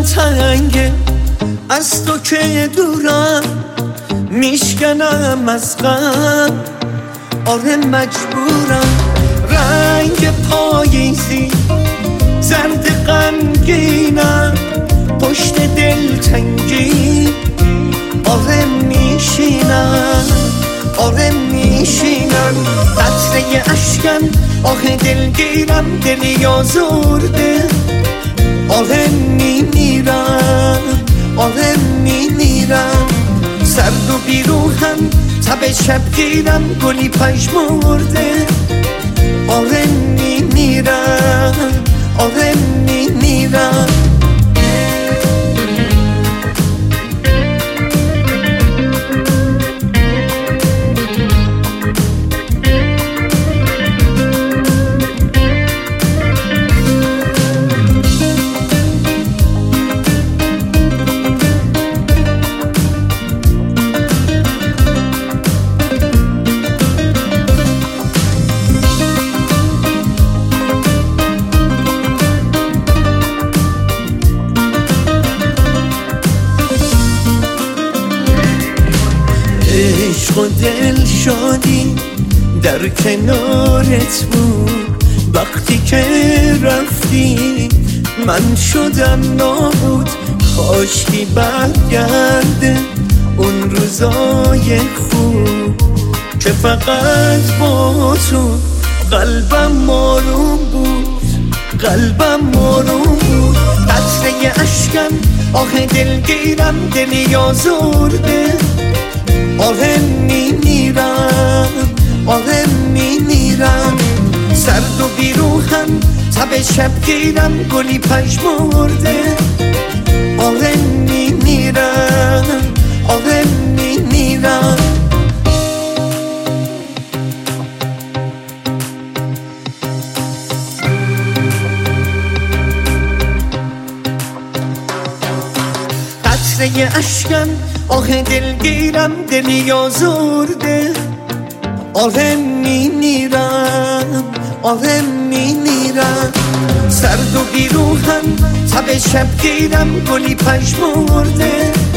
تنگه از تو که دورم میشکنم از غم آره مجبورم رنگ پاییزی زرد غمگینم پشت دلتنگی آره میشینم آره میشینم قطره اشکم آه دلگیرم دلی آزرده آره میمیرم آره میمیرم سرد و بیروحم تب شبگیرم گلی پژمرده آره میمیرم آره میمیرم عشق و دل شادی در کنارت بود وقتی که رفتی من شدم نابود کاشکی برگرده اون روزای خوب که فقط با تو قلبم ماروم بود قلبم ماروم بود قطره اشکم آه دلگیرم دلی آزرده آره میمیرم آره میمیرم سرد و بیروحم تب شبگیرم گلی پژمرده آره میمیرم آره میمیرم قطره اشکم آه دلگیرم دلی آزرده آره میمیرم آره میمیرم سرد و بیروحم تب شبگیرم گلی پژمرده